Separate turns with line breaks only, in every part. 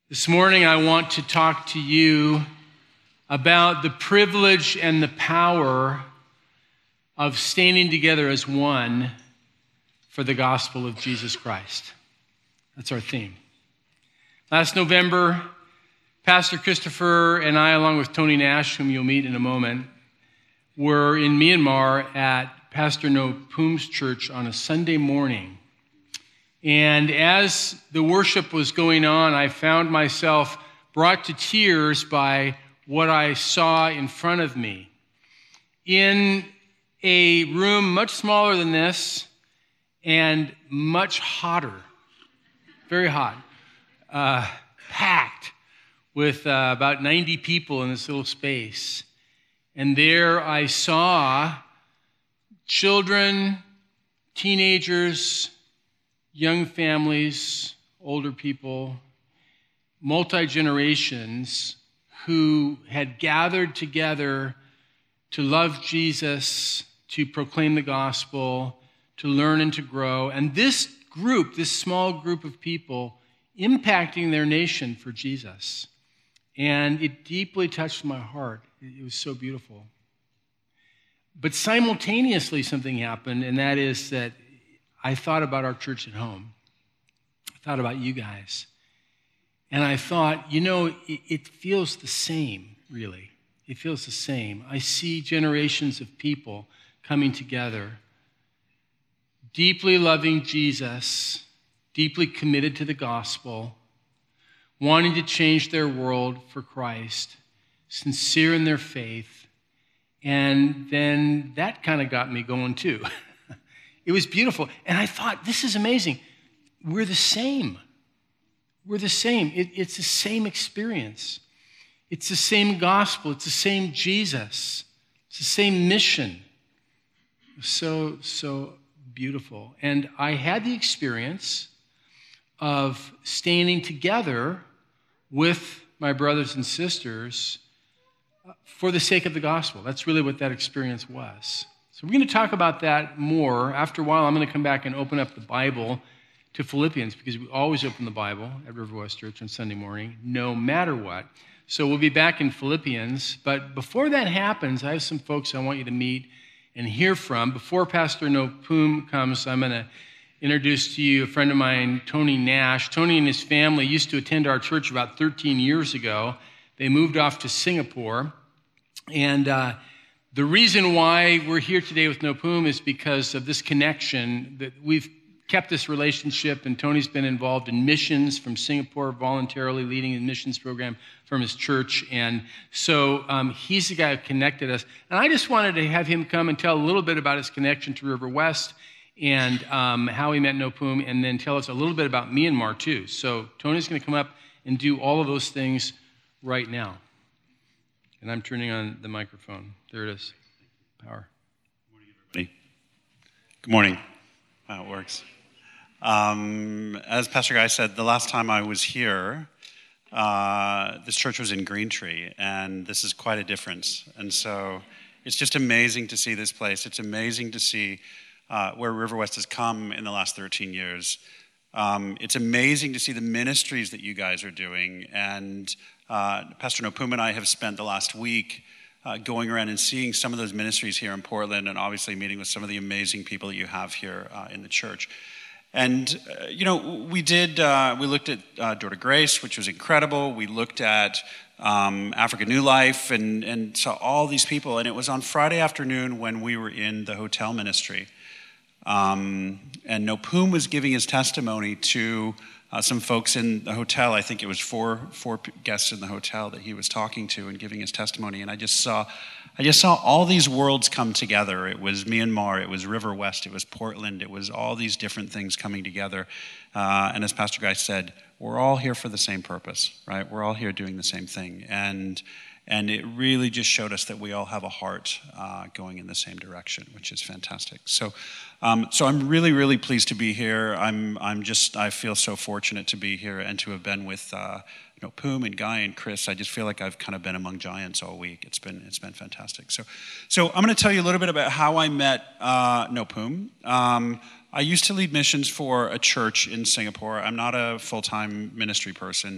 This morning, I want to talk to you about the privilege and the power of standing together as one for the gospel of Jesus Christ. That's our theme. Last November, Pastor Christopher and I, along with Tony Nash, whom you'll meet in a moment, were in Myanmar at Pastor No Poom's church on a Sunday morning. And as the worship was going on, I found myself brought to tears by what I saw in front of me. In a room much smaller than this and much hotter, very hot, packed with about 90 people in this little space. And there I saw children, teenagers, young families, older people, multi-generations who had gathered together to love Jesus, to proclaim the gospel, to learn and to grow. And this group, this small group of people, impacting their nation for Jesus. And it deeply touched my heart. It was so beautiful. But simultaneously something happened, and that is that I thought about our church at home. I thought about you guys. And I thought, it feels the same, really. It feels the same. I see generations of people coming together, deeply loving Jesus, deeply committed to the gospel, wanting to change their world for Christ, sincere in their faith. And then that kind of got me going too. It was beautiful. And I thought, this is amazing. We're the same. We're the same. It's the same experience. It's the same gospel. It's the same Jesus. It's the same mission. So beautiful. And I had the experience of standing together with my brothers and sisters for the sake of the gospel. That's really what that experience was. So we're going to talk about that more. After a while, I'm going to come back and open up the Bible to Philippians, because we always open the Bible at River West Church on Sunday morning, no matter what. So we'll be back in Philippians. But before that happens, I have some folks I want you to meet and hear from. Before Pastor No Poom comes, I'm going to introduce to you a friend of mine, Tony Nash. Tony and his family used to attend our church about 13 years ago. They moved off to Singapore. And the reason why we're here today with No Poom is because of this connection, that we've kept this relationship, and Tony's been involved in missions from Singapore, voluntarily leading a missions program from his church. And so he's the guy who connected us. And I just wanted to have him come and tell a little bit about his connection to River West and how he met No Poom, and then tell us a little bit about Myanmar too. So Tony's going to come up and do all of those things right now. And I'm turning on the microphone. There it is. Power.
Good morning, everybody. Good morning. Wow, it works. As Pastor Guy said, the last time I was here, this church was in Green Tree, and this is quite a difference. And so it's just amazing to see this place. It's amazing to see where River West has come in the last 13 years. It's amazing to see the ministries that you guys are doing. And Pastor No Poom and I have spent the last week going around and seeing some of those ministries here in Portland, and obviously meeting with some of the amazing people that you have here in the church. And, we looked at Door to Grace, which was incredible. We looked at Africa New Life and saw all these people. And it was on Friday afternoon when we were in the hotel ministry. And No Poom was giving his testimony to some folks in the hotel. I think it was four guests in the hotel that he was talking to and giving his testimony. And I just saw all these worlds come together. It was Myanmar, it was River West, it was Portland, it was all these different things coming together. And as Pastor Guy said, we're all here for the same purpose, right? We're all here doing the same thing. And it really just showed us that we all have a heart going in the same direction, which is fantastic. So I'm really, really pleased to be here. I feel so fortunate to be here and to have been with Poom and Guy and Chris. I just feel like I've kind of been among giants all week. It's been fantastic. So I'm going to tell you a little bit about how I met No Poom. I used to lead missions for a church in Singapore. I'm not a full-time ministry person,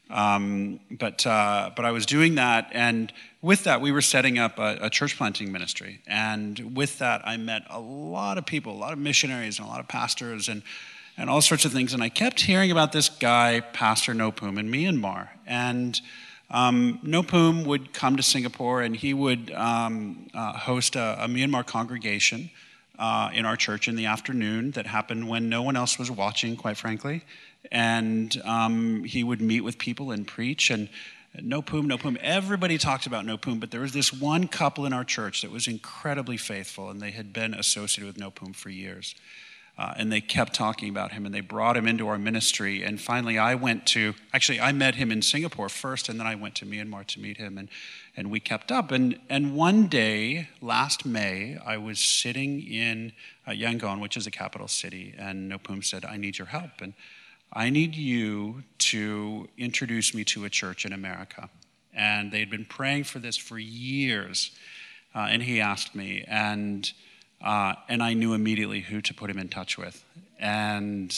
But I was doing that, and with that, we were setting up a church planting ministry. And with that, I met a lot of people, a lot of missionaries, and a lot of pastors, and all sorts of things. And I kept hearing about this guy, Pastor Nopum, in Myanmar. And Nopum would come to Singapore, and he would host a Myanmar congregation in our church in the afternoon that happened when no one else was watching, quite frankly. And he would meet with people and preach. And Nopum, everybody talked about Nopum, but there was this one couple in our church that was incredibly faithful, and they had been associated with Nopum for years. And they kept talking about him, and they brought him into our ministry. And finally, I met him in Singapore first, and then I went to Myanmar to meet him, and we kept up. And one day, last May, I was sitting in Yangon, which is the capital city, and Nopum said, "I need your help, and I need you to introduce me to a church in America." And they'd been praying for this for years, and he asked me, and I knew immediately who to put him in touch with. And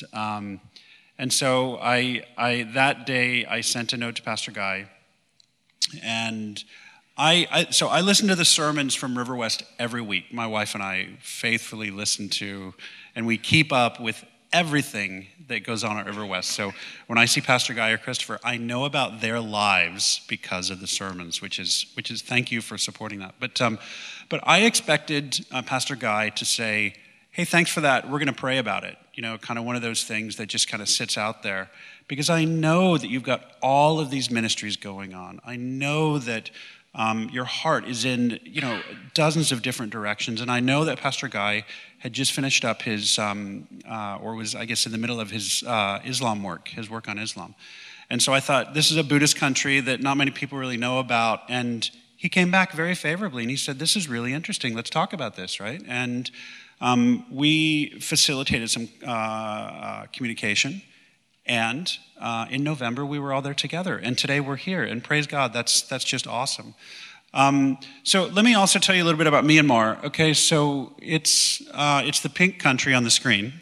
so I that day I sent a note to Pastor Guy, and so I listened to the sermons from River West every week. My wife and I faithfully listen to, and we keep up with everything that goes on at River West. So when I see Pastor Guy or Christopher, I know about their lives because of the sermons, which is thank you for supporting that. But I expected Pastor Guy to say, "Hey, thanks for that. We're going to pray about it." Kind of one of those things that just kind of sits out there, because I know that you've got all of these ministries going on. I know that your heart is in dozens of different directions, and I know that Pastor Guy had just finished up his, or was, I guess, in the middle of his Islam work, his work on Islam. And so I thought, this is a Buddhist country that not many people really know about, and he came back very favorably, and he said, "This is really interesting, let's talk about this," right? And we facilitated some communication, and in November, we were all there together, and today we're here, and praise God, that's just awesome. So let me also tell you a little bit about Myanmar. Okay, so it's the pink country on the screen,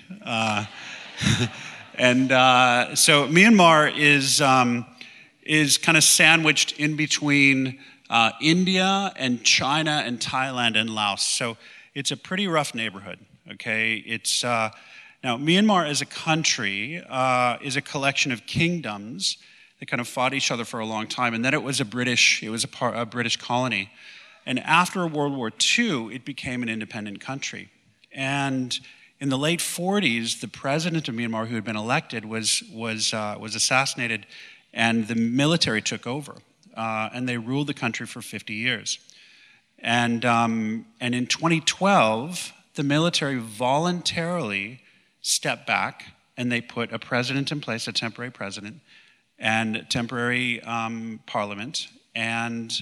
and so Myanmar is kind of sandwiched in between India and China and Thailand and Laos. So it's a pretty rough neighborhood. Okay, it's now Myanmar as a country is a collection of kingdoms. They kind of fought each other for a long time, and then it was a British colony. And after World War II, it became an independent country. And in the late 40s, the president of Myanmar, who had been elected, was assassinated, and the military took over, and they ruled the country for 50 years. And in 2012, the military voluntarily stepped back, and they put a president in place, a temporary president, and temporary parliament, and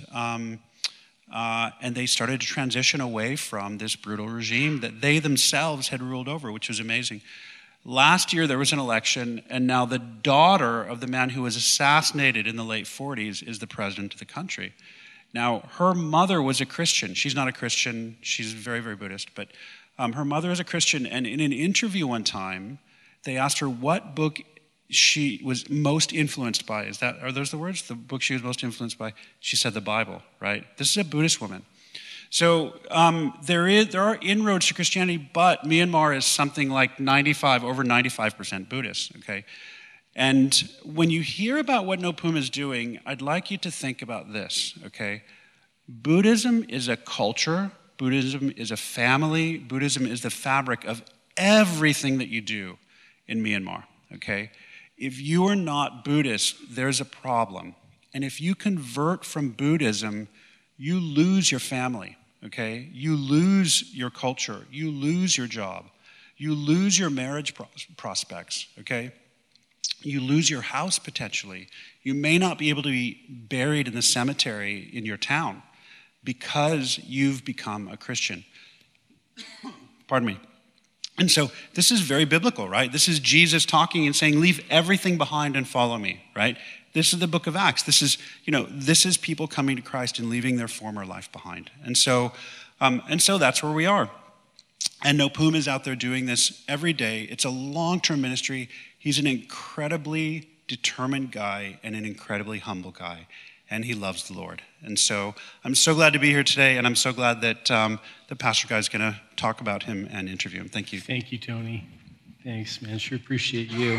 they started to transition away from this brutal regime that they themselves had ruled over, which was amazing. Last year there was an election, and now the daughter of the man who was assassinated in the late 40s is the president of the country. Now, her mother was a Christian. She's not a Christian. She's very, very Buddhist, but her mother is a Christian, and in an interview one time, they asked her what book she was most influenced by. Are those the words? The book she was most influenced by? She said the Bible, right? This is a Buddhist woman. So there are inroads to Christianity, but Myanmar is something like over 95% Buddhist, okay? And when you hear about what Nopum is doing, I'd like you to think about this, okay? Buddhism is a culture. Buddhism is a family. Buddhism is the fabric of everything that you do in Myanmar, okay? If you are not Buddhist, there's a problem. And if you convert from Buddhism, you lose your family, okay? You lose your culture. You lose your job. You lose your marriage prospects, okay? You lose your house potentially. You may not be able to be buried in the cemetery in your town because you've become a Christian. Pardon me. And so this is very biblical, right? This is Jesus talking and saying, leave everything behind and follow me, right? This is the book of Acts. This is people coming to Christ and leaving their former life behind. And so that's where we are. And Nopum is out there doing this every day. It's a long-term ministry. He's an incredibly determined guy and an incredibly humble guy. And he loves the Lord. And so I'm so glad to be here today, and I'm so glad that the pastor guy is going to talk about him and interview him. Thank you.
Thank you, Tony. Thanks, man. Sure appreciate you.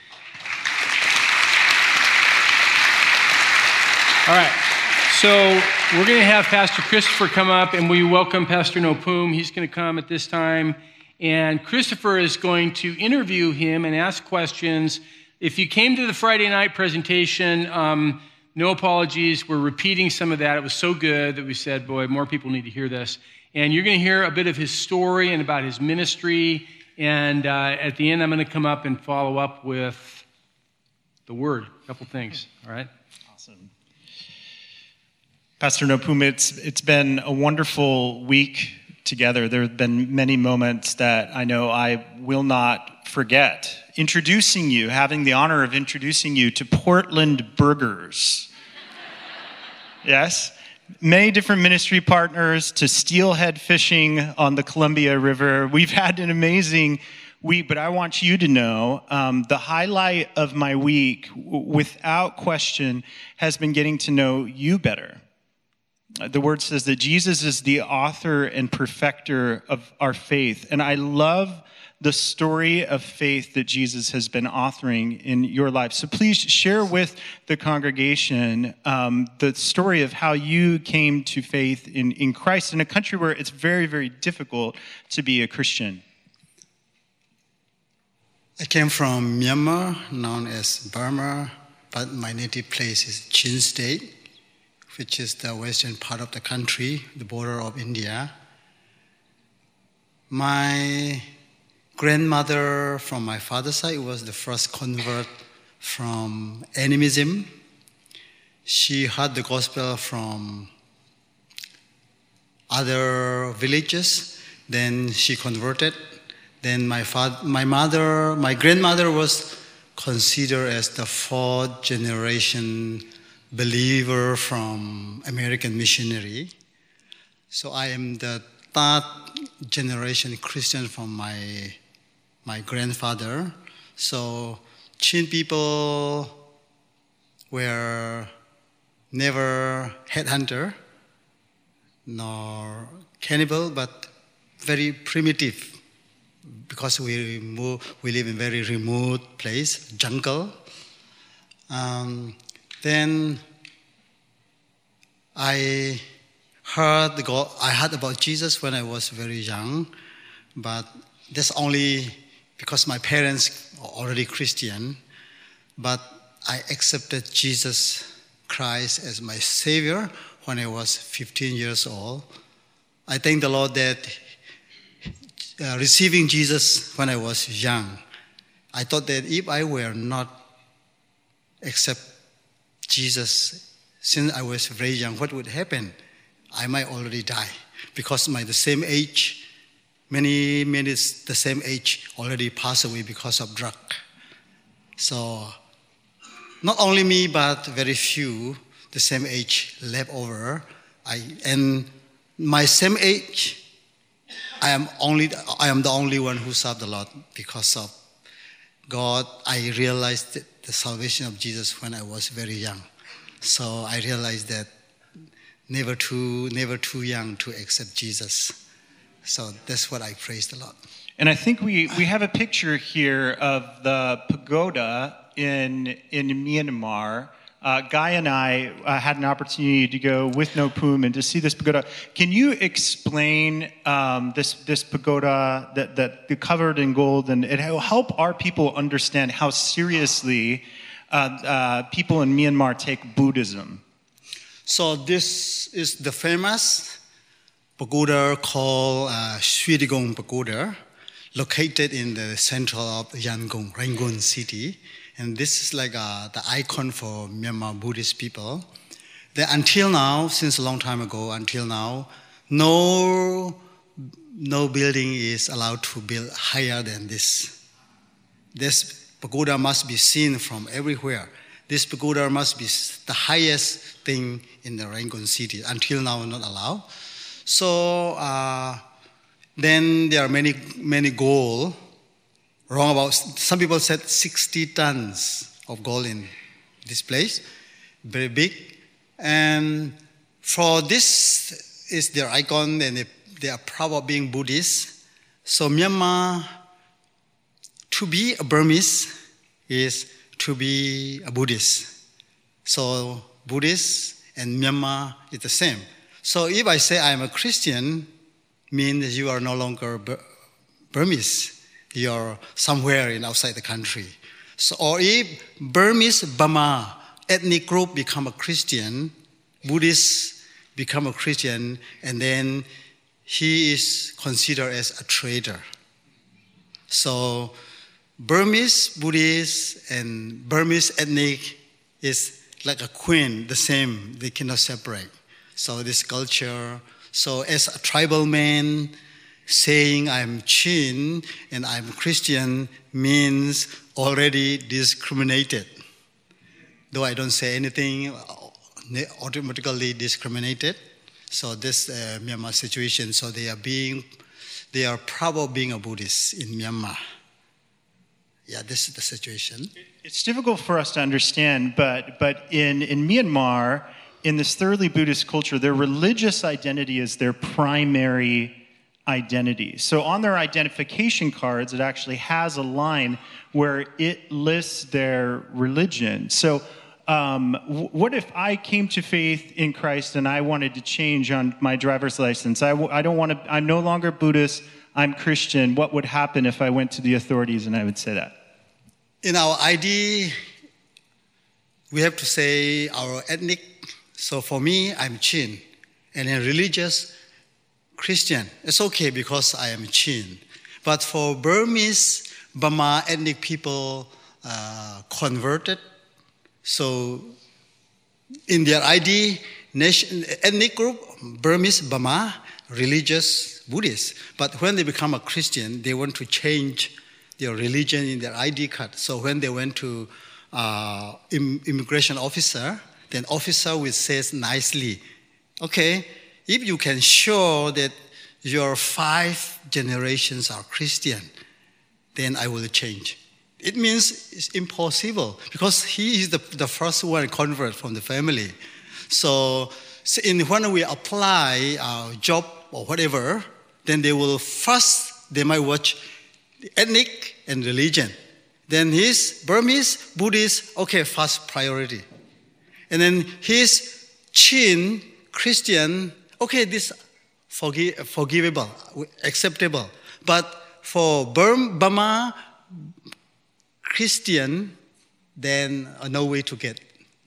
All right. So we're going to have Pastor Christopher come up, and we welcome Pastor Nopum. He's going to come at this time. And Christopher is going to interview him and ask questions. If you came to the Friday night presentation, no apologies. We're repeating some of that. It was so good that we said, boy, more people need to hear this. And you're going to hear a bit of his story and about his ministry. And at the end, I'm going to come up and follow up with the word, a couple things. All right?
Awesome. Pastor Nopum, it's been a wonderful week together. There have been many moments that I know I will not forget. Having the honor of introducing you to Portland Burgers. Yes? Many different ministry partners, to steelhead fishing on the Columbia River. We've had an amazing week, but I want you to know the highlight of my week, without question, has been getting to know you better. The word says that Jesus is the author and perfecter of our faith. And I love the story of faith that Jesus has been authoring in your life. So please share with the congregation the story of how you came to faith in Christ in a country where it's very, very difficult to be a Christian.
I came from Myanmar, known as Burma, but my native place is Chin State, which is the western part of the country, the border of India. My grandmother from my father's side was the first convert from animism. She heard the gospel from other villages, then she converted. Then my grandmother was considered as the fourth generation believer from American missionary. So I am the third generation Christian from my grandfather. So Chin people were never headhunter nor cannibal, but very primitive, because we live in very remote place, jungle. Then I heard about Jesus when I was very young, but that's only because my parents are already Christian. But I accepted Jesus Christ as my Savior when I was 15 years old. I thank the Lord that receiving Jesus when I was young, I thought that if I were not accept Jesus since I was very young, what would happen? I might already die, because the same age, many the same age already passed away because of drug. So not only me, but very few the same age left over. And my same age, I am the only one who served the Lord because of God. I realized the salvation of Jesus when I was very young. So I realized that never too young to accept Jesus. So that's what I praise the Lord.
And I think we have a picture here of the pagoda in Myanmar. Guy and I had an opportunity to go with Nopum and to see this pagoda. Can you explain this pagoda that covered in gold, and it will help our people understand how seriously people in Myanmar take Buddhism?
So this is the famous pagoda called Switigong Pagoda, located in the center of Yangon city. And this is like the icon for Myanmar Buddhist people. That until now, since a long time ago, until now, no building is allowed to build higher than this. This pagoda must be seen from everywhere. This pagoda must be the highest thing in the Rangoon city. Until now, not allowed. So then there are many goals. Wrong about, some people said 60 tons of gold in this place, very big. And for this is their icon, and they are proud of being Buddhist. So Myanmar, to be a Burmese is to be a Buddhist. So Buddhist and Myanmar is the same. So if I say I'm a Christian, means you are no longer Burmese. You are somewhere outside the country. So, or if Burmese Burma ethnic group become a Christian, Buddhists become a Christian, and then he is considered as a traitor. So Burmese Buddhist and Burmese ethnic is like a queen, the same. They cannot separate. So this culture. So as a tribal man, saying I'm Chin and I'm Christian means already discriminated. Though I don't say anything, automatically discriminated. So this Myanmar situation. So they are proud of being a Buddhist in Myanmar. Yeah, this is the situation.
It's difficult for us to understand, but in Myanmar, in this thoroughly Buddhist culture, their religious identity is their primary identity. So on their identification cards, it actually has a line where it lists their religion. So what if I came to faith in Christ and I wanted to change on my driver's license? I don't want to. I'm no longer Buddhist. I'm Christian. What would happen if I went to the authorities and I would say that?
In our ID, we have to say our ethnic. So for me, I'm Chin, and in religious, Christian. It's okay because I am Chin. But for Burmese, Burma ethnic people converted, so in their ID, ethnic group, Burmese, Burma, religious, Buddhist. But when they become a Christian, they want to change their religion in their ID card. So when they went to immigration officer, then officer will say nicely, okay, if you can show that your 5 generations are Christian, then I will change. It means it's impossible because he is the first one convert from the family. So when we apply our job or whatever, then they might watch the ethnic and religion. Then his Burmese, Buddhist, okay, first priority. And then his Chin, Christian, okay, this forgivable, acceptable. But for Burma, Christian, then no way to get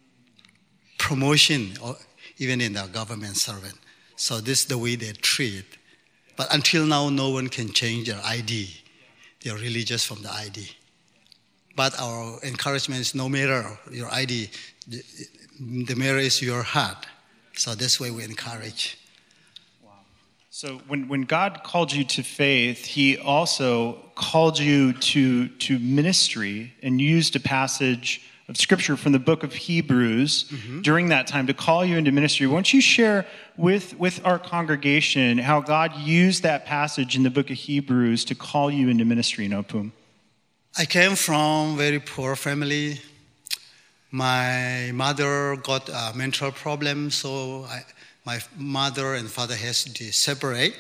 promotion, or even in the government servant. So this is the way they treat. But until now, no one can change their ID. They are religious from the ID. But our encouragement is no matter your ID, the matter is your heart. So this way we encourage.
Wow. So when God called you to faith, he also called you to ministry and used a passage of scripture from the book of Hebrews during that time to call you into ministry. Why don't you share with our congregation how God used that passage in the book of Hebrews to call you into ministry, Nopum?
I came from a very poor family. My mother got a mental problem, so my mother and father has to separate.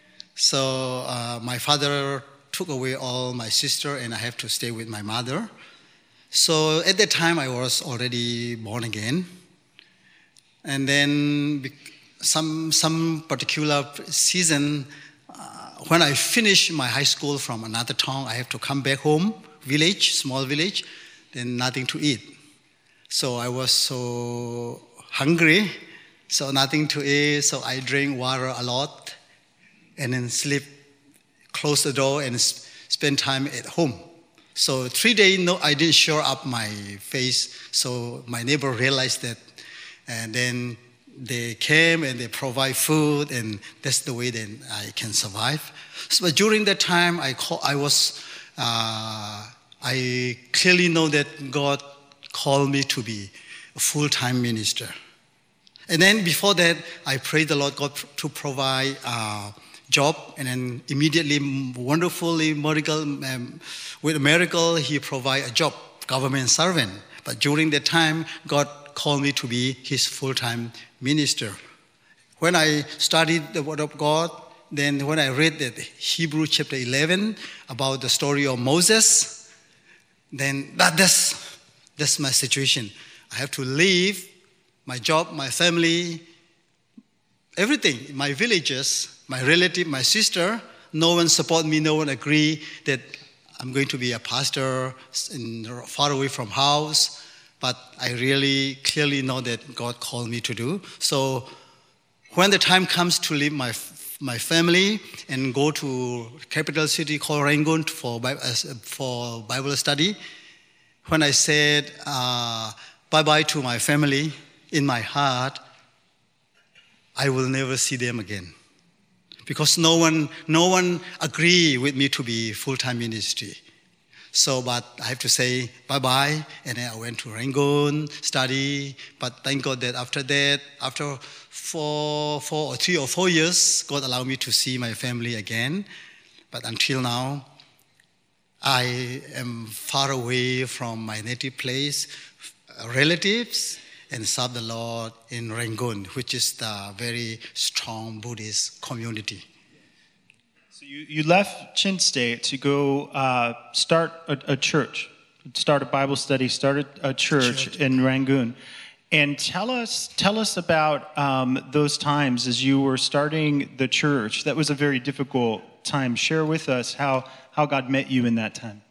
So my father took away all my sister, and I have to stay with my mother. So at that time, I was already born again. And then some particular season, when I finished my high school from another town, I have to come back home, small village, then nothing to eat. So I was so hungry, so nothing to eat, so I drink water a lot, and then sleep, close the door, and spend time at home. So 3 days, I didn't show up my face, so my neighbor realized that, and then they came and they provide food, and that's the way then I can survive. So, but during that time, I clearly know that God called me to be a full-time minister. And then before that, I prayed the Lord God to provide a job, and then immediately, wonderfully, with a miracle, he provided a job, government servant. But during that time, God called me to be his full-time minister. When I studied the Word of God, then when I read the Hebrew chapter 11 about the story of Moses, then that's my situation. I have to leave my job, my family, everything, my villages, my relative, my sister. No one support me, no one agree that I'm going to be a pastor far away from house. But I really clearly know that God called me to do. So when the time comes to leave my family and go to capital city called Rangoon for Bible study, when I said bye-bye to my family, in my heart, I will never see them again. Because no one agreed with me to be full-time ministry. So, but I have to say bye-bye, and then I went to Rangoon, study, but thank God that after 3 or 4 years, God allowed me to see my family again. But until now, I am far away from my native place, relatives, and serve the Lord in Rangoon, which is the very strong Buddhist community.
So you left Chin State to go start a church, start a Bible study, start a church in Rangoon. And tell us about those times as you were starting the church. That was a very difficult time. Share with us how God met you in that time.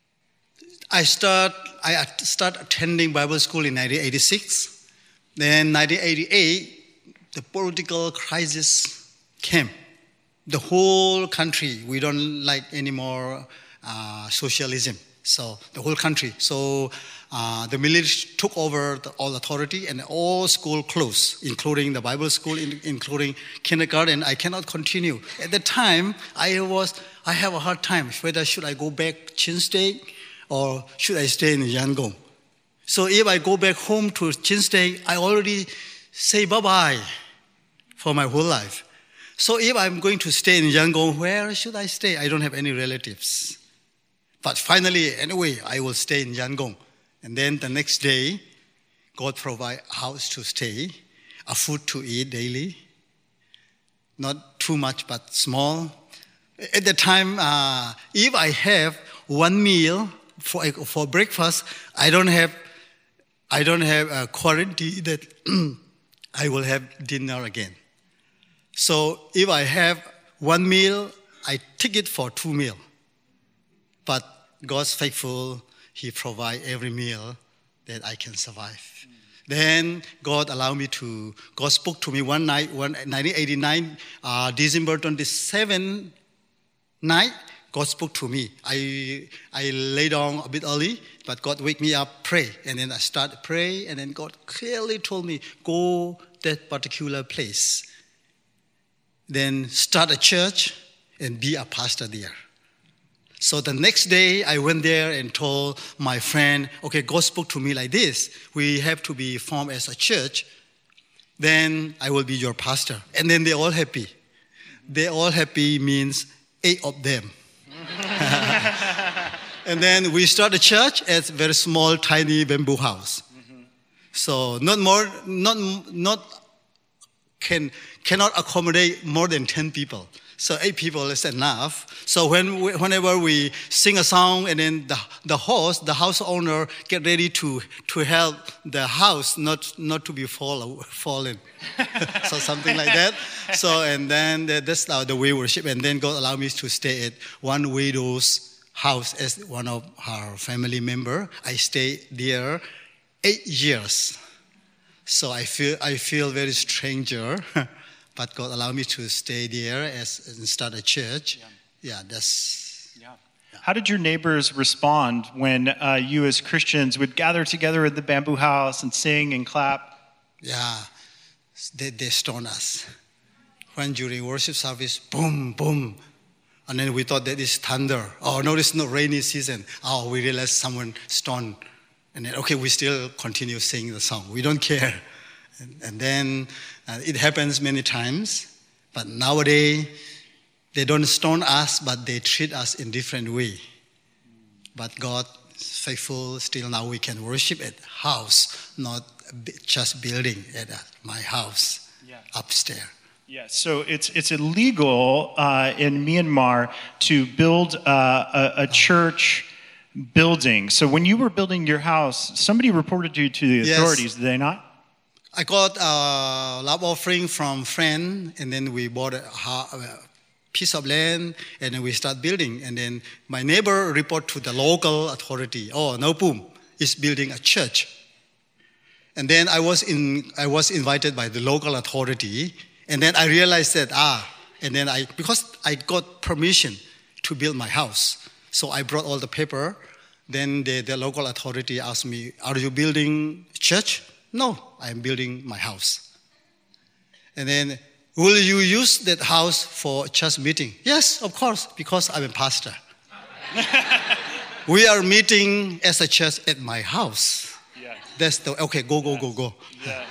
I start attending Bible school in 1986. Then 1988, the political crisis came. The whole country, we don't like anymore socialism. So the whole country. So the military took over all authority and all school closed, including the Bible school, including kindergarten. I cannot continue. At the time, I have a hard time whether should I go back Chin State or should I stay in Yangon. So if I go back home to Chin State, I already say bye-bye for my whole life. So if I'm going to stay in Yangon, where should I stay? I don't have any relatives. But finally, anyway, I will stay in Yangon. And then the next day, God provide a house to stay, a food to eat daily. Not too much, but small. At the time, if I have one meal for breakfast, I don't have a guarantee that I will have dinner again. So if I have one meal, I take it for 2 meals. But God's faithful, He provides every meal that I can survive. Then God spoke to me one night, 1989, December 27 night, God spoke to me. I lay down a bit early, but God wake me up, pray. And then I start to pray, and then God clearly told me, go that particular place. Then start a church and be a pastor there. So the next day, I went there and told my friend, okay, God spoke to me like this. We have to be formed as a church. Then I will be your pastor. And then they're all happy. They all happy means 8 of them. And then we start a church as a very small, tiny bamboo house. Mm-hmm. So cannot accommodate more than 10 people. So 8 people is enough. So whenever we sing a song, and then the house owner get ready to help the house not to be fallen. So something like that. So and then that's the way we worship. And then God allowed me to stay at one widow's house as one of her family member. I stayed there 8 years. So I feel very stranger. But God allowed me to stay there and start a church. Yeah.
How did your neighbors respond when you as Christians would gather together at the bamboo house and sing and clap?
Yeah, they stoned us. When during worship service, boom, boom. And then we thought that is thunder. Oh, no, it's not rainy season. Oh, we realized someone stoned. And then, okay, we still continue singing the song. We don't care. And then it happens many times. But nowadays, they don't stone us, but they treat us in different way. But God faithful. Still now we can worship at house, not just building at my house upstairs.
Yeah, so it's illegal in Myanmar to build a church building. So when you were building your house, somebody reported you to the authorities, did they not?
I got a love offering from friend, and then we bought a piece of land, and then we start building. And then my neighbor report to the local authority, Nopum is building a church. And then I was invited by the local authority, and then I realized that, and then because I got permission to build my house, so I brought all the paper. Then the local authority asked me, are you building church? No, I'm building my house. And then, will you use that house for church meeting? Yes, of course, because I'm a pastor. We are meeting as a church at my house.
Yes.
That's okay, go.
Yes.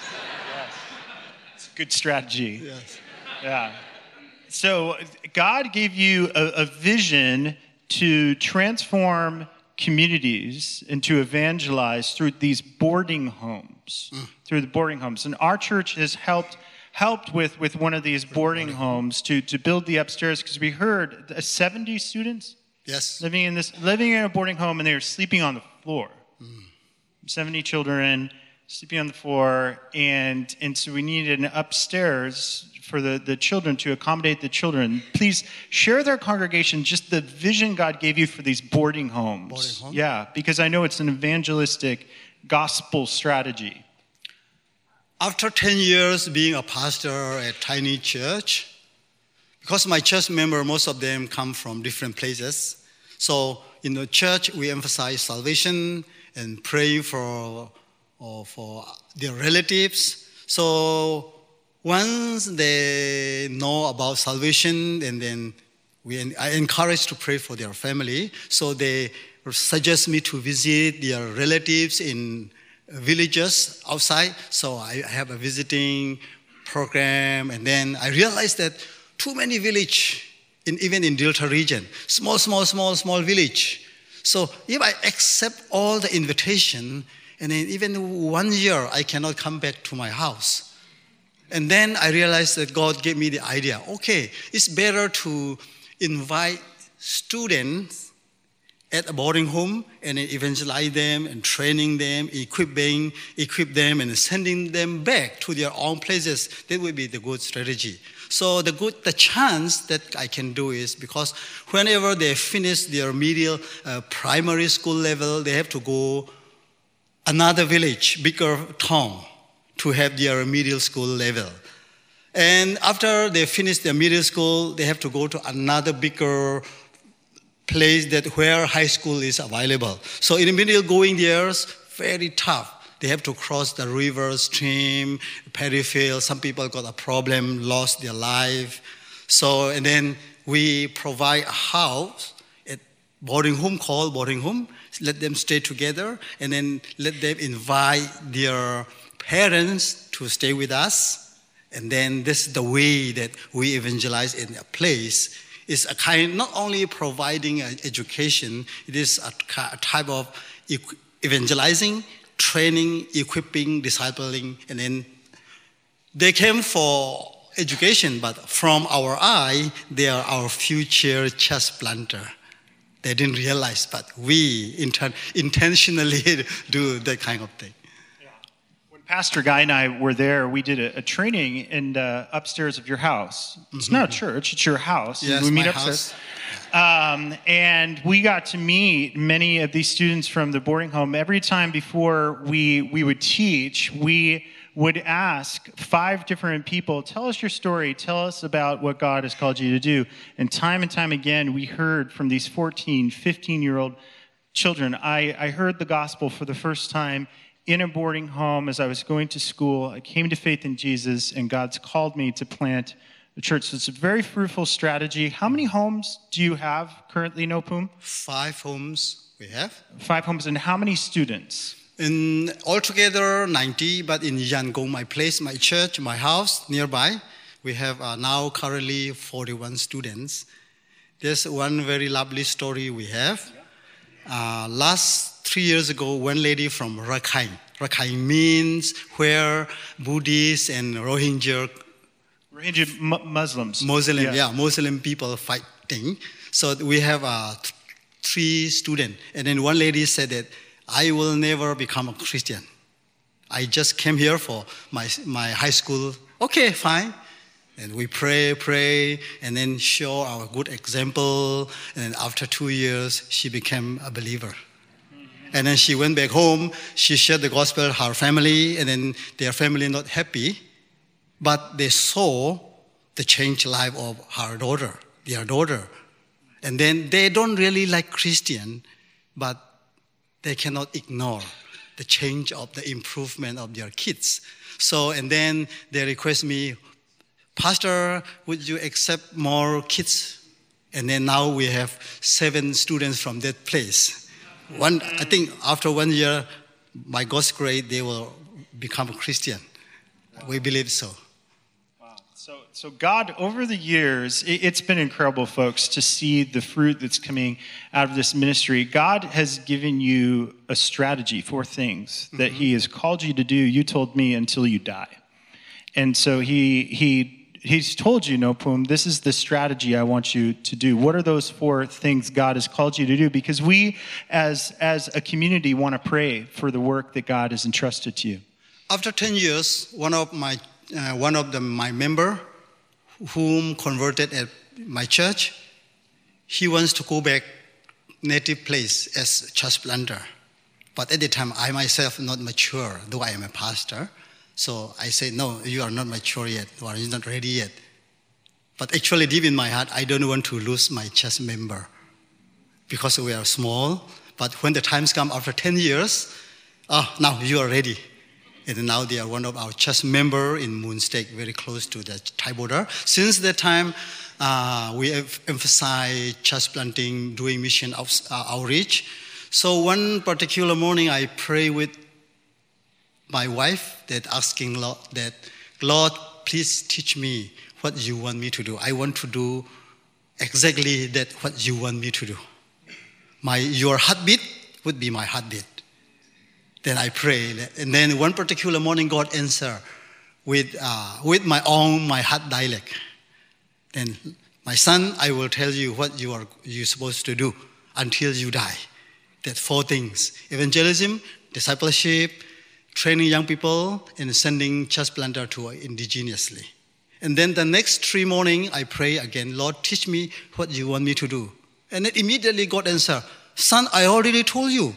It's a good strategy.
Yes.
Yeah. So God gave you a vision to transform communities and to evangelize through these boarding homes, through the boarding homes. And our church has helped with one of these boarding homes to build the upstairs, because we heard 70 students living in a boarding home, and they were sleeping on the floor. 70 children sleeping on the floor, and so we needed an upstairs for the children, to accommodate the children. Please share with our congregation just the vision God gave you for these boarding homes. Yeah, because I know it's an evangelistic gospel strategy.
After 10 years being a pastor at tiny church, because my church member, most of them come from different places. So in the church, we emphasize salvation and pray for their relatives. So once they know about salvation, and then I encourage to pray for their family. So they suggest me to visit their relatives in villages outside. So I have a visiting program, and then I realized that too many village, even in Delta region, small village. So if I accept all the invitation, and then even 1 year I cannot come back to my house. And then I realized that God gave me the idea, okay, it's better to invite students at a boarding home and evangelize them and training them, equip them and sending them back to their own places. That would be the good strategy. So the chance that I can do is, because whenever they finish their primary school level, they have to go another village, bigger town, to have their middle school level. And after they finish their middle school, they have to go to another bigger place where high school is available. So in the middle going there is very tough. They have to cross the river, stream, paddy field. Some people got a problem, lost their life. So, and then we provide a house at boarding home, let them stay together, and then let them invite their parents to stay with us. And then this is the way that we evangelize in a place. It's a kind, not only providing education, it is a type of evangelizing, training, equipping, discipling, and then they came for education, but from our eye, they are our future church planter. They didn't realize, but we intentionally do that kind of thing.
When Pastor Guy and I were there, we did a training in upstairs of your house. It's not a church, it's your house.
Yes,
we meet
my
upstairs.
house.
And we got to meet many of these students from the boarding home. Every time before we would teach, we would ask 5 different people, tell us your story, tell us about what God has called you to do. And time again, we heard from these 14, 15-year-old children. I heard the gospel for the first time in a boarding home as I was going to school. I came to faith in Jesus, and God's called me to plant a church. So it's a very fruitful strategy. How many homes do you have currently, Nopum?
5 homes we have.
5 homes, and how many students?
In altogether 90, but in Yangon, my place, my church, my house nearby, we have now currently 41 students. There's one very lovely story we have. Last 3 years ago, one lady from Rakhine. Rakhine means where Buddhists and Rohingya
Muslims.
Muslim people fighting. So we have 3 students. And then one lady said that, I will never become a Christian. I just came here for my high school. Okay, fine. And we pray, and then show our good example. And then after 2 years, she became a believer. And then she went back home. She shared the gospel with her family, and then their family not happy. But they saw the changed life of their daughter. And then they don't really like Christian, but they cannot ignore the change of the improvement of their kids. So, and then they request me, Pastor, would you accept more kids? And then now we have 7 students from that place. I think after 1 year, by God's grace, they will become a Christian. We believe so.
Wow. So God, over the years, it's been incredible, folks, to see the fruit that's coming out of this ministry. God has given you a strategy, 4 things that He has called you to do. You told me until you die. And so He's told you, Nopum, this is the strategy I want you to do. What are those 4 things God has called you to do? Because we, as a community, want to pray for the work that God has entrusted to you.
After 10 years, one of my member, whom converted at my church, he wants to go back native place as church planter. But at the time, I myself not mature, though I am a pastor. So I say, no, you are not mature yet, or you're not ready yet. But actually, deep in my heart, I don't want to lose my church member because we are small. But when the times come after 10 years, now you are ready. And now they are one of our church member in Moonsteak, very close to the Thai border. Since that time, we have emphasized church planting, doing mission outreach. So one particular morning, I pray with my wife that asking Lord, please teach me what you want me to do. I want to do exactly that what you want me to do. Your heartbeat would be my heartbeat. Then I pray, and then one particular morning God answered with my heart dialect. Then, my son, I will tell you what you're supposed to do until you die. That 4 things: evangelism, discipleship, training young people, and sending church planter to indigenously. And then the next 3 morning, I pray again, Lord, teach me what you want me to do. And then immediately God answered, son, I already told you.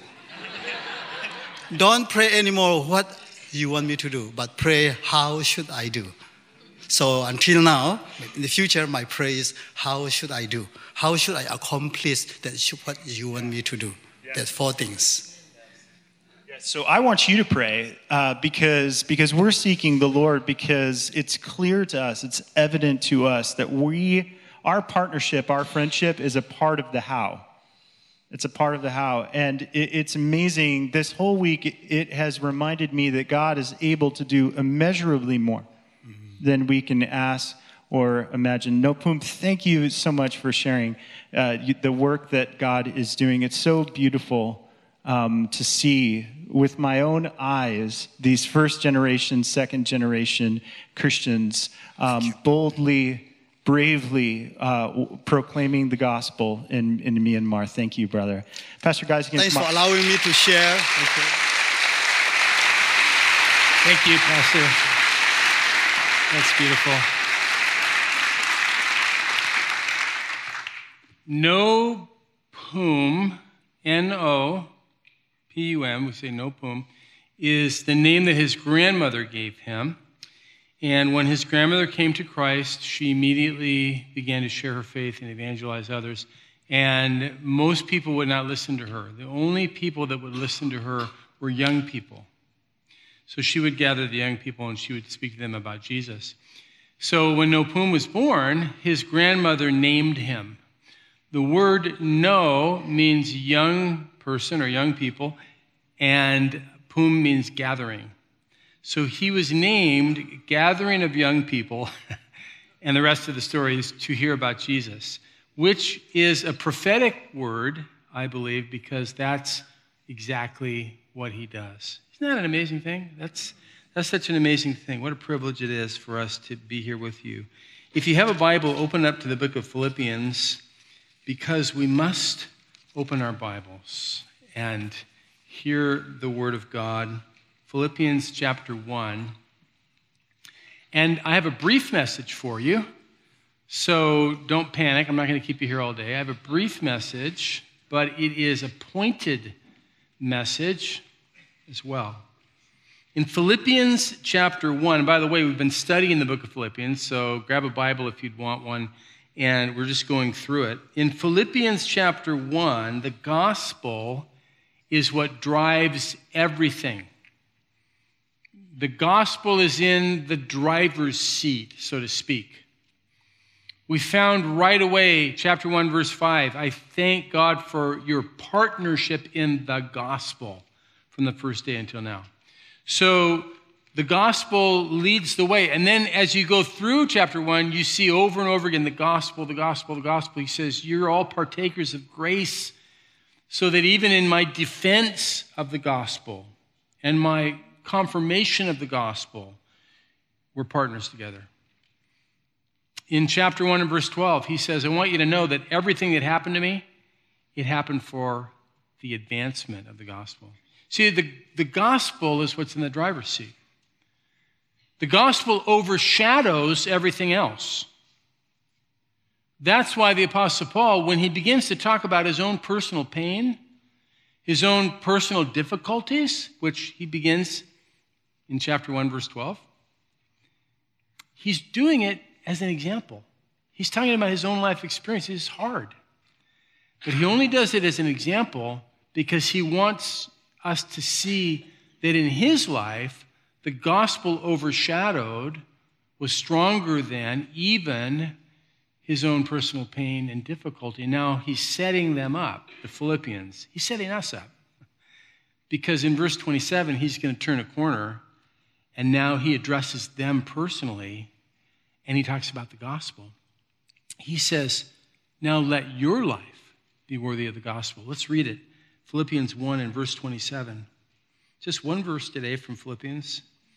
Don't pray anymore what you want me to do, but pray how should I do. So until now, in the future, my prayer is how should I do? How should I accomplish what you want me to do? Yes. That's 4 things.
So I want you to pray because we're seeking the Lord, because it's clear to us, it's evident to us that our partnership, our friendship is a part of the how. It's a part of the how. And it's amazing. This whole week, it has reminded me that God is able to do immeasurably more than we can ask or imagine. Nopum, thank you so much for sharing the work that God is doing. It's so beautiful to see with my own eyes these first generation, second generation Christians boldly, bravely proclaiming the gospel in Myanmar. Thank you, brother. Pastor Guys,
thanks for allowing me to share.
Thank you, Pastor. That's beautiful. Nopum, N-O-P-U-M, we say Nopum, is the name that his grandmother gave him. And when his grandmother came to Christ, she immediately began to share her faith and evangelize others. And most people would not listen to her. The only people that would listen to her were young people. So she would gather the young people and she would speak to them about Jesus. So when Nopum was born, his grandmother named him. The word no means young person or young people, and pum means gathering. So he was named Gathering of Young People, and the rest of the story is to hear about Jesus, which is a prophetic word, I believe, because that's exactly what he does. Isn't that an amazing thing? That's such an amazing thing. What a privilege it is for us to be here with you. If you have a Bible, open up to the book of Philippians, because we must open our Bibles and hear the word of God. Philippians chapter 1. And I have a brief message for you, so don't panic. I'm not going to keep you here all day. I have a brief message, but it is a pointed message as well. In Philippians chapter 1, and by the way, we've been studying the book of Philippians, so grab a Bible if you'd want one, and we're just going through it. In Philippians chapter 1, the gospel is what drives everything. The gospel is in the driver's seat, so to speak. We found right away, chapter 1, verse 5, I thank God for your partnership in the gospel from the first day until now. So the gospel leads the way. And then as you go through chapter 1, you see over and over again the gospel, the gospel, the gospel. He says, you're all partakers of grace, so that even in my defense of the gospel and my confirmation of the gospel, we're partners together. In chapter 1 and verse 12, he says, I want you to know that everything that happened to me, it happened for the advancement of the gospel. See, the gospel is what's in the driver's seat. The gospel overshadows everything else. That's why the Apostle Paul, when he begins to talk about his own personal pain, his own personal difficulties, which he begins in chapter 1, verse 12, he's doing it as an example. He's talking about his own life experience. It's hard. But he only does it as an example because he wants us to see that in his life, the gospel overshadowed was stronger than even his own personal pain and difficulty. Now he's setting them up, the Philippians. He's setting us up. Because in verse 27, he's going to turn a corner, and now he addresses them personally, and he talks about the gospel. He says, now let your life be worthy of the gospel. Let's read it. Philippians 1 and verse 27. Just one verse today from Philippians.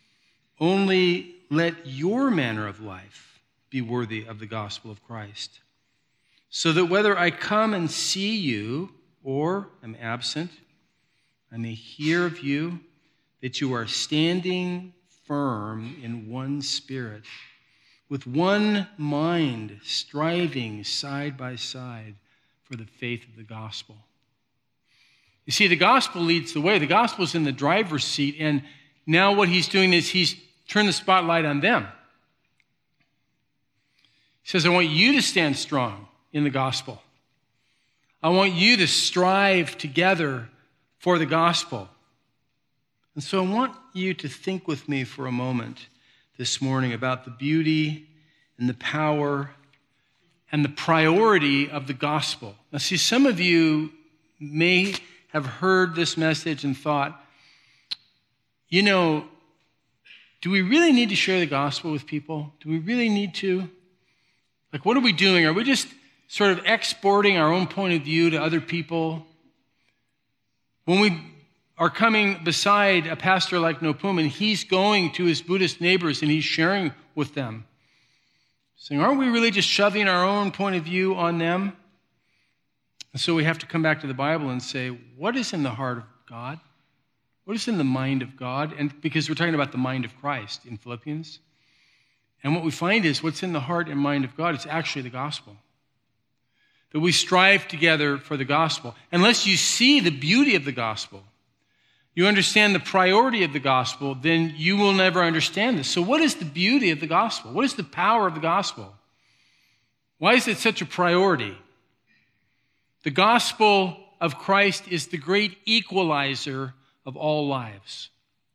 Only let your manner of life be worthy of the gospel of Christ, so that whether I come and see you or am absent, I may hear of you that you are standing firm in one spirit, with one mind, striving side by side for the faith of the gospel. You see, the gospel leads the way. The gospel is in the driver's seat, and now what he's doing is he's turned the spotlight on them. He says, I want you to stand strong in the gospel. I want you to strive together for the gospel. And so I want you to think with me for a moment this morning about the beauty and the power and the priority of the gospel. Now, see, some of you may have heard this message and thought, you know, do we really need to share the gospel with people? Do we really need to? Like, what are we doing? Are we just sort of exporting our own point of view to other people? When we are coming beside a pastor like Nopum, and he's going to his Buddhist neighbors and he's sharing with them, saying, aren't we really just shoving our own point of view on them? And so we have to come back to the Bible and say, what is in the heart of God? What is in the mind of God? And because we're talking about the mind of Christ in Philippians. And what we find is what's in the heart and mind of God is actually the gospel. That we strive together for the gospel. Unless you see the beauty of the gospel, you understand the priority of the gospel, then you will never understand this. So what is the beauty of the gospel? What is the power of the gospel? Why is it such a priority? The gospel of Christ is the great equalizer of all lives.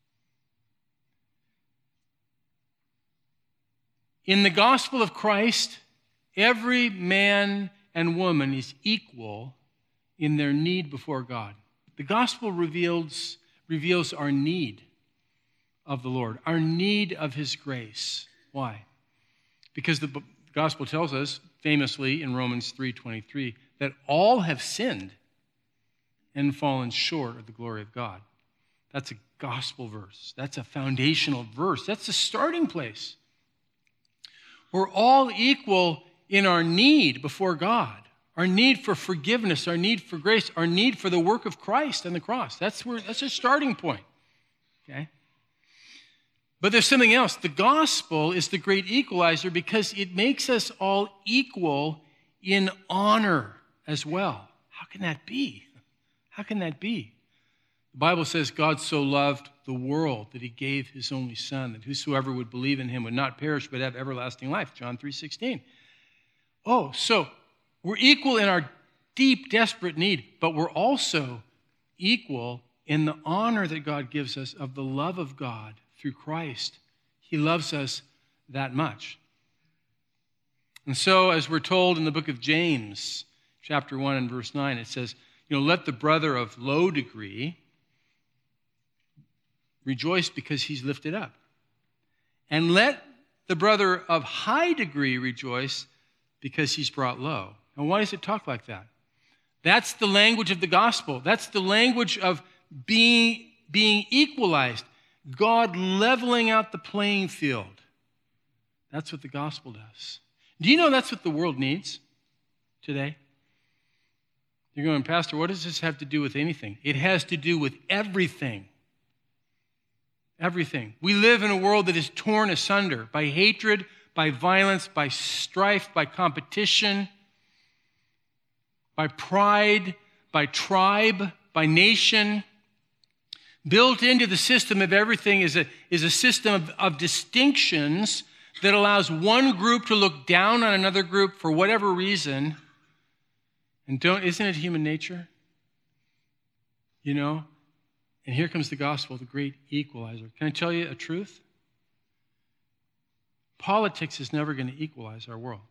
In the gospel of Christ, every man and woman is equal in their need before God. The gospel reveals our need of the Lord, our need of his grace. Why? Because the gospel tells us, famously in Romans 3:23, that all have sinned and fallen short of the glory of God. That's a gospel verse. That's a foundational verse. That's the starting place. We're all equal in our need before God, our need for forgiveness, our need for grace, our need for the work of Christ on the cross. That's a starting point. Okay? But there's something else. The gospel is the great equalizer because it makes us all equal in honor as well. How can that be? How can that be? The Bible says God so loved the world that he gave his only son, that whosoever would believe in him would not perish but have everlasting life. John 3:16. Oh, so we're equal in our deep, desperate need, but we're also equal in the honor that God gives us of the love of God through Christ. He loves us that much. And so, as we're told in the book of James, chapter 1 and verse 9, it says, let the brother of low degree rejoice because he's lifted up. And let the brother of high degree rejoice because he's brought low. Now, why does it talk like that? That's the language of the gospel. That's the language of being equalized. God leveling out the playing field. That's what the gospel does. Do you know that's what the world needs today? You're going, Pastor, what does this have to do with anything? It has to do with everything. Everything. We live in a world that is torn asunder by hatred, by violence, by strife, by competition, by pride, by tribe, by nation. Built into the system of everything is a system of distinctions that allows one group to look down on another group for whatever reason. And isn't it human nature? And here comes the gospel, the great equalizer. Can I tell you a truth? Politics is never going to equalize our world.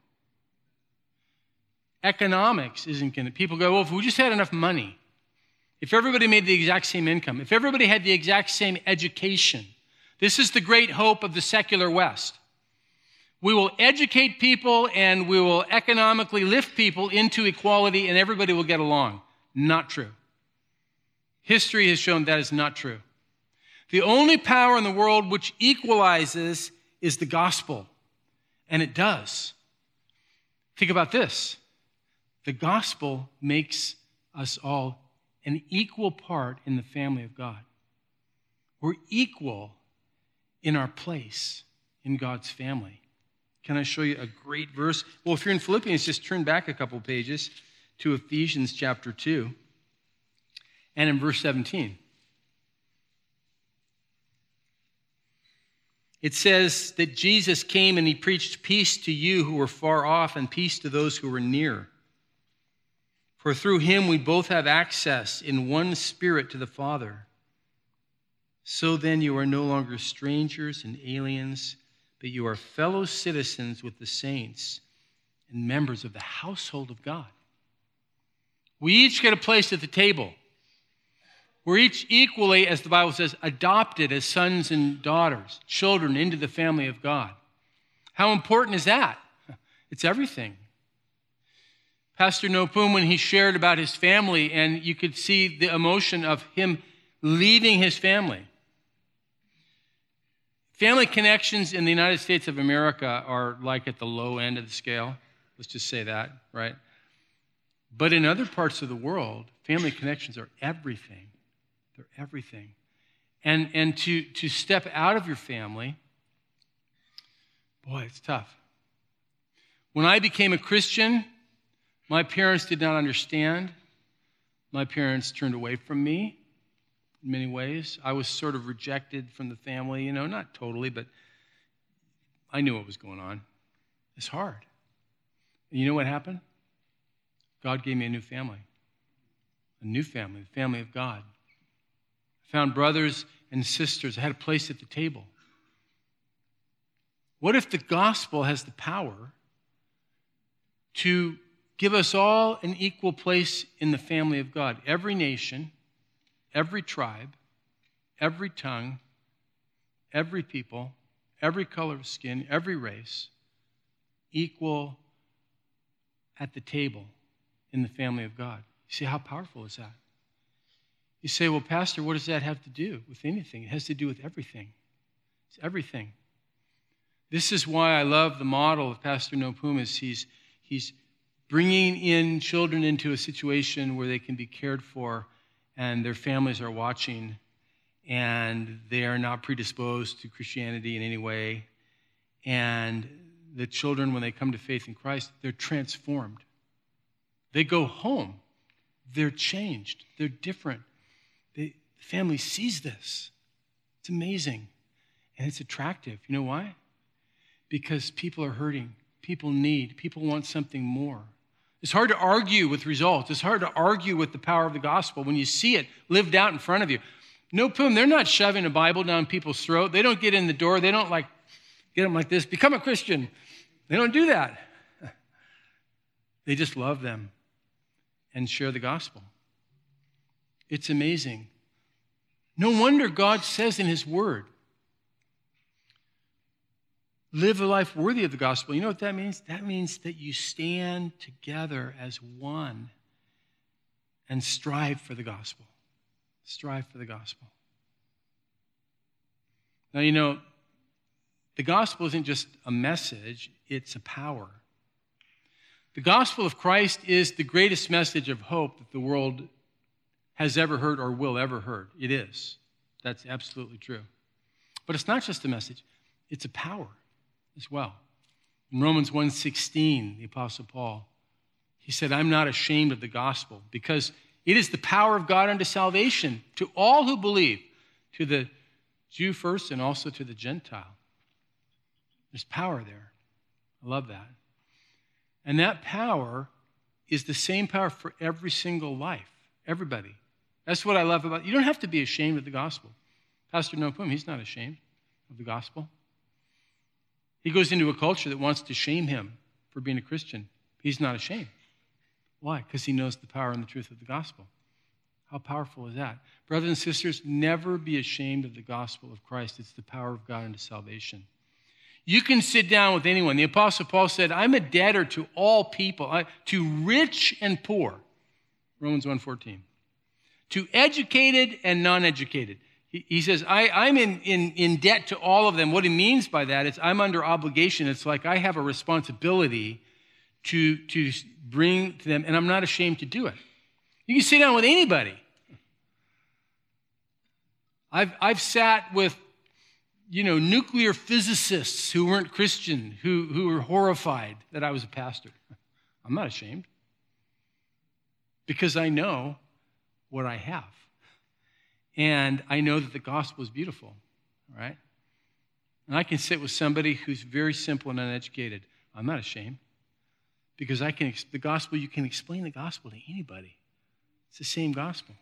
Economics isn't going to. People go, well, if we just had enough money, if everybody made the exact same income, if everybody had the exact same education, this is the great hope of the secular West. We will educate people and we will economically lift people into equality and everybody will get along. Not true. History has shown that is not true. The only power in the world which equalizes is the gospel. And it does. Think about this. The gospel makes us all an equal part in the family of God. We're equal in our place in God's family. Can I show you a great verse? Well, if you're in Philippians, just turn back a couple pages to Ephesians chapter 2 and in verse 17. It says that Jesus came and he preached peace to you who were far off and peace to those who were near. For through him we both have access in one spirit to the Father. So then you are no longer strangers and aliens, but you are fellow citizens with the saints and members of the household of God. We each get a place at the table. We're each equally, as the Bible says, adopted as sons and daughters, children into the family of God. How important is that? It's everything. Pastor Nopum, when he shared about his family, and you could see the emotion of him leaving his family. Family connections in the United States of America are like at the low end of the scale. Let's just say that, right? But in other parts of the world, family connections are everything. They're everything. And to step out of your family, boy, it's tough. When I became a Christian, my parents did not understand. My parents turned away from me in many ways. I was sort of rejected from the family, not totally, but I knew what was going on. It's hard. And you know what happened? God gave me a new family, the family of God. I found brothers and sisters. I had a place at the table. What if the gospel has the power to give us all an equal place in the family of God? Every nation, every tribe, every tongue, every people, every color of skin, every race, equal at the table in the family of God. You see, how powerful is that? You say, well, Pastor, what does that have to do with anything? It has to do with everything. It's everything. This is why I love the model of Pastor No Pumas. He's bringing in children into a situation where they can be cared for and their families are watching and they are not predisposed to Christianity in any way. And the children, when they come to faith in Christ, they're transformed. They go home. They're changed. They're different. The family sees this. It's amazing. And it's attractive. You know why? Because people are hurting. People need. People want something more. It's hard to argue with results. It's hard to argue with the power of the gospel when you see it lived out in front of you. No Pum, they're not shoving a Bible down people's throat. They don't get in the door. They don't get them like this, become a Christian. They don't do that. They just love them and share the gospel. It's amazing. No wonder God says in his word, live a life worthy of the gospel. You know what that means? That means that you stand together as one and strive for the gospel. Strive for the gospel. Now, you know, the gospel isn't just a message, it's a power. The gospel of Christ is the greatest message of hope that the world has ever heard or will ever heard. It is. That's absolutely true. But it's not just a message, it's a power as well. In Romans 1:16, the Apostle Paul, he said, I'm not ashamed of the gospel because it is the power of God unto salvation to all who believe, to the Jew first and also to the Gentile. There's power there. I love that. And that power is the same power for every single life, everybody. That's what I love about it. You don't have to be ashamed of the gospel. Pastor No Pum, he's not ashamed of the gospel. He goes into a culture that wants to shame him for being a Christian. He's not ashamed. Why? Because he knows the power and the truth of the gospel. How powerful is that? Brothers and sisters, never be ashamed of the gospel of Christ. It's the power of God unto salvation. You can sit down with anyone. The Apostle Paul said, I'm a debtor to all people, to rich and poor. Romans 1:14. To educated and non-educated. He says, I'm in debt to all of them. What he means by that is I'm under obligation. It's like I have a responsibility to bring to them, and I'm not ashamed to do it. You can sit down with anybody. I've sat with, nuclear physicists who weren't Christian, who were horrified that I was a pastor. I'm not ashamed because I know what I have. And I know that the gospel is beautiful, all right? And I can sit with somebody who's very simple and uneducated. I'm not ashamed because the gospel, you can explain the gospel to anybody. It's the same gospel.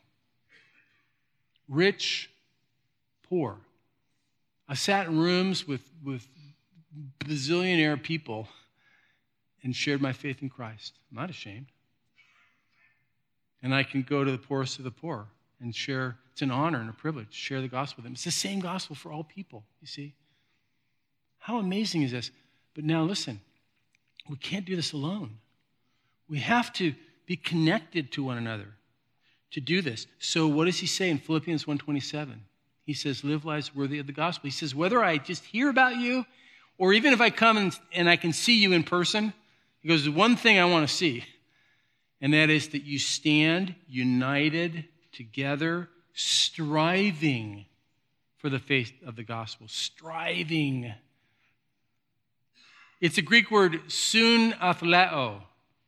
Rich, poor. I sat in rooms with bazillionaire people and shared my faith in Christ. I'm not ashamed. And I can go to the poorest of the poor and share. It's an honor and a privilege to share the gospel with them. It's the same gospel for all people, you see. How amazing is this? But now listen, we can't do this alone. We have to be connected to one another to do this. So what does he say in Philippians 1:27? He says, live lives worthy of the gospel. He says, whether I just hear about you or even if I come and I can see you in person, he goes, there's one thing I want to see, and that is that you stand united together, striving for the faith of the gospel. Striving. It's a Greek word, sun athleo.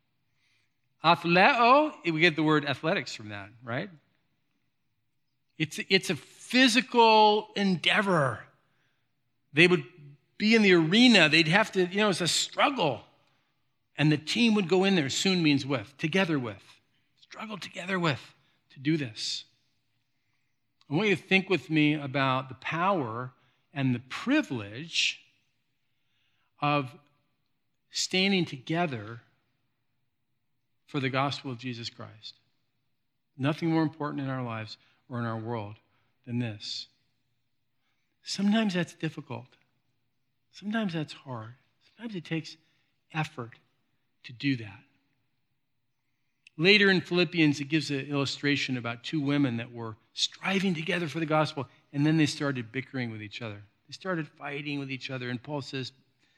Athleo, we get the word athletics from that, right? It's a physical endeavor. They would be in the arena. They'd have to, it's a struggle. And the team would go in there. Soon means with, together with. Struggle together with to do this. I want you to think with me about the power and the privilege of standing together for the gospel of Jesus Christ. Nothing more important in our lives or in our world than this. Sometimes that's difficult. Sometimes that's hard. Sometimes it takes effort to do that. Later in Philippians, it gives an illustration about two women that were striving together for the gospel. And then they started bickering with each other. They started fighting with each other. And Paul says,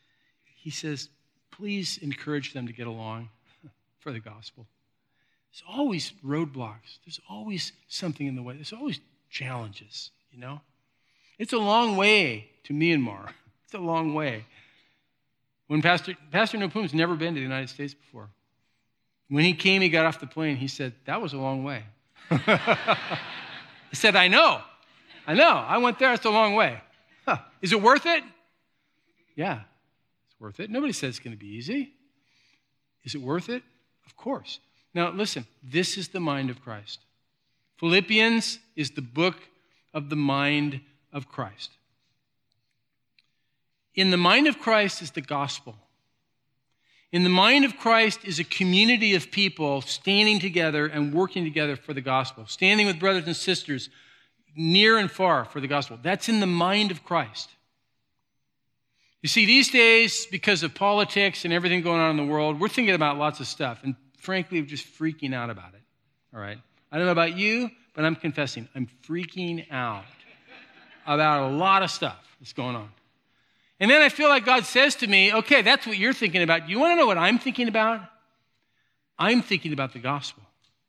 please encourage them to get along for the gospel. There's always roadblocks. There's always something in the way. There's always challenges, you know. It's a long way to Myanmar. It's a long way. When Pastor Nopum's never been to the United States before. When he came, he got off the plane. He said, that was a long way. I said, I know. I went there. It's a long way. Huh. Is it worth it? Yeah, it's worth it. Nobody says it's going to be easy. Is it worth it? Of course. Now, listen, this is the mind of Christ. Philippians is the book of the mind of Christ. In the mind of Christ is the gospel. In the mind of Christ is a community of people standing together and working together for the gospel, standing with brothers and sisters near and far for the gospel. That's in the mind of Christ. You see, these days, because of politics and everything going on in the world, we're thinking about lots of stuff, and frankly, we're just freaking out about it, all right? I don't know about you, but I'm confessing, I'm freaking out about a lot of stuff that's going on. And then I feel like God says to me, okay, that's what you're thinking about. You want to know what I'm thinking about? I'm thinking about the gospel.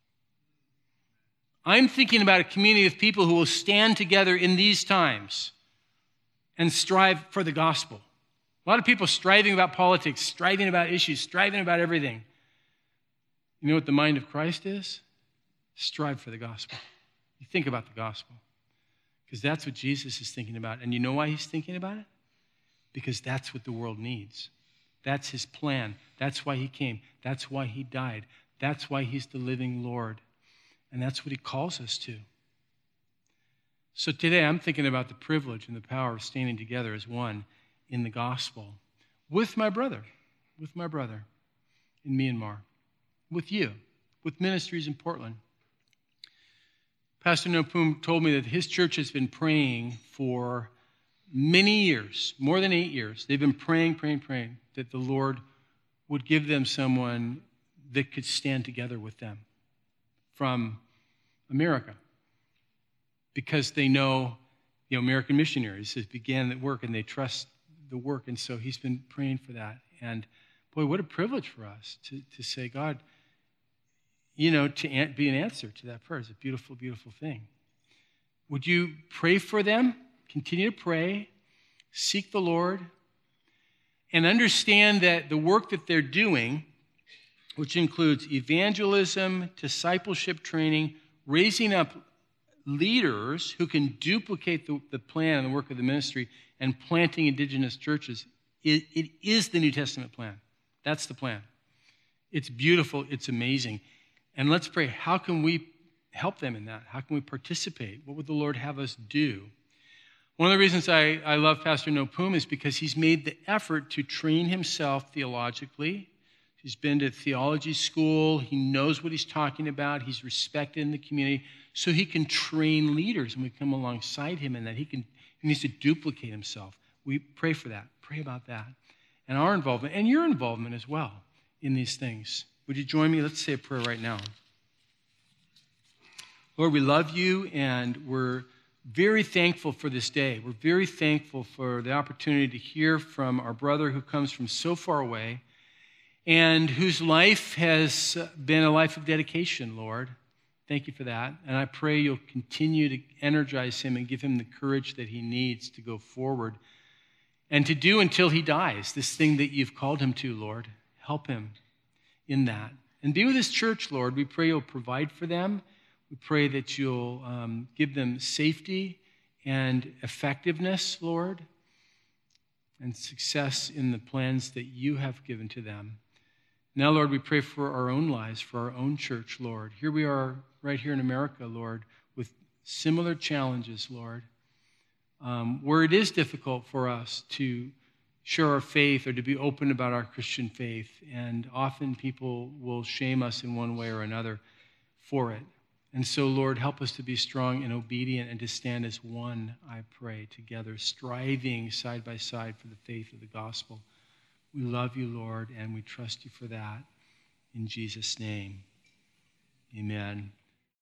I'm thinking about a community of people who will stand together in these times and strive for the gospel. A lot of people striving about politics, striving about issues, striving about everything. You know what the mind of Christ is? Strive for the gospel. You think about the gospel. Because that's what Jesus is thinking about. And you know why he's thinking about it? Because that's what the world needs. That's his plan. That's why he came. That's why he died. That's why he's the living Lord. And that's what he calls us to. So today I'm thinking about the privilege and the power of standing together as one in the gospel with my brother in Myanmar, with you, with ministries in Portland. Pastor Nopum told me that his church has been praying for many years, more than 8 years. They've been praying that the Lord would give them someone that could stand together with them from America, because they know the American missionaries that began that work and they trust the work. And so he's been praying for that. And boy, what a privilege for us to say, God, you know, to be an answer to that prayer is a beautiful, beautiful thing. Would you pray for them? Continue to pray, seek the Lord, and understand that the work that they're doing, which includes evangelism, discipleship training, raising up leaders who can duplicate the plan and the work of the ministry, and planting indigenous churches, it is the New Testament plan. That's the plan. It's beautiful. It's amazing. And let's pray, how can we help them in that? How can we participate? What would the Lord have us do? One of the reasons I love Pastor Nopum is because he's made the effort to train himself theologically. He's been to theology school. He knows what he's talking about. He's respected in the community. So he can train leaders, and we come alongside him in that. He needs to duplicate himself. We pray for that. Pray about that. And our involvement, and your involvement as well in these things. Would you join me? Let's say a prayer right now. Lord, we love you, and we're very thankful for this day. We're very thankful for the opportunity to hear from our brother who comes from so far away and whose life has been a life of dedication, Lord. Thank you for that. And I pray you'll continue to energize him and give him the courage that he needs to go forward and to do until he dies this thing that you've called him to, Lord. Help him in that. And be with his church, Lord. We pray you'll provide for them. We pray that you'll give them safety and effectiveness, Lord, and success in the plans that you have given to them. Now, Lord, we pray for our own lives, for our own church, Lord. Here we are right here in America, Lord, with similar challenges, Lord, where it is difficult for us to share our faith or to be open about our Christian faith. And often people will shame us in one way or another for it. And so, Lord, help us to be strong and obedient and to stand as one, I pray, together, striving side by side for the faith of the gospel. We love you, Lord, and we trust you for that. In Jesus' name, amen.